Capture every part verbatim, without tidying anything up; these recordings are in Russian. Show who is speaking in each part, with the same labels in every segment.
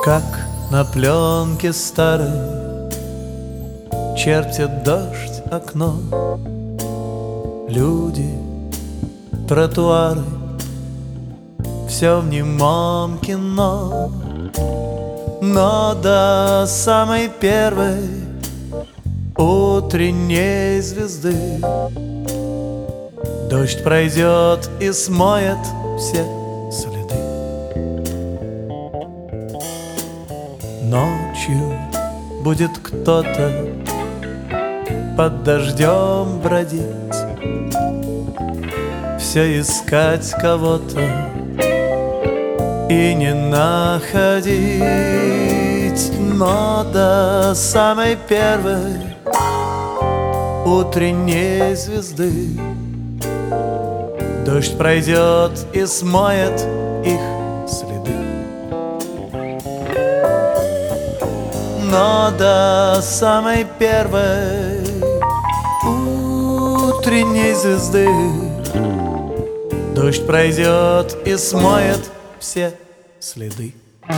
Speaker 1: Как на пленке старой чертит дождь окно, люди, тротуары, все в немом кино. Но до самой первой утренней звезды дождь пройдет и смоет все следы. Ночью будет кто-то под дождем бродить, все искать кого-то и не находить. Но до самой первой утренней звезды дождь пройдет и смоет их следы. Но до самой первой утренней звезды дождь пройдет и смоет все следы.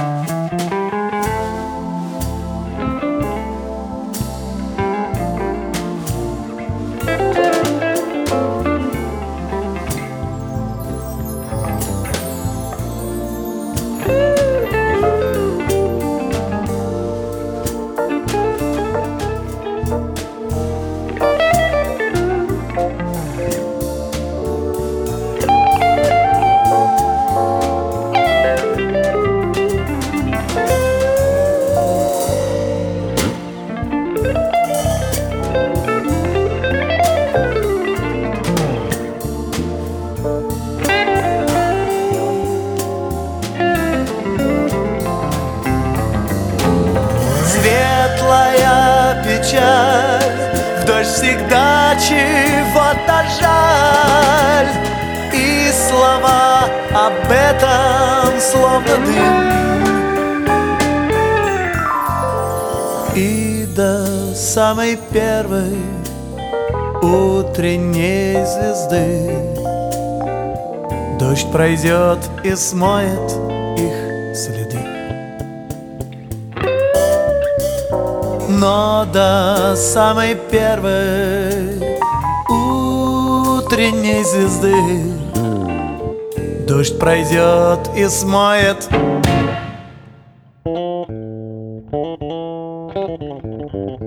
Speaker 2: Светлая печаль, в дождь всегда чего-то жаль, и слова об этом словно дым. И до самой первой утренней звезды дождь пройдет и смоет их следы. Но до самой первой утренней звезды дождь пройдет и смоет